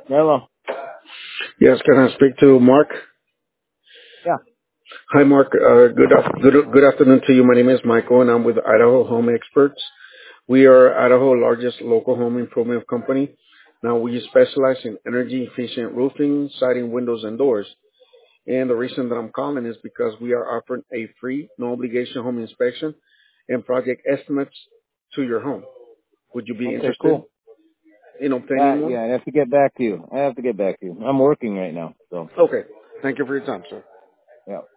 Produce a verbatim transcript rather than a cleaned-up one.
Hello. Yes, can I speak to Mark? Yeah. Hi, Mark. Uh, good, af- good, good afternoon to you. My name is Michael, and I'm with Idaho Home Experts. We are Idaho's largest local home improvement company. Now, we specialize in energy efficient roofing, siding, windows, and doors. And the reason that I'm calling is because we are offering a free, no obligation home inspection and project estimates to your home. Would you be Okay, interested cool. in Uh, obtaining one? yeah, I have to get back to you. I have to get back to you. I'm working right now, so Okay. Thank you for your time, sir. yeah.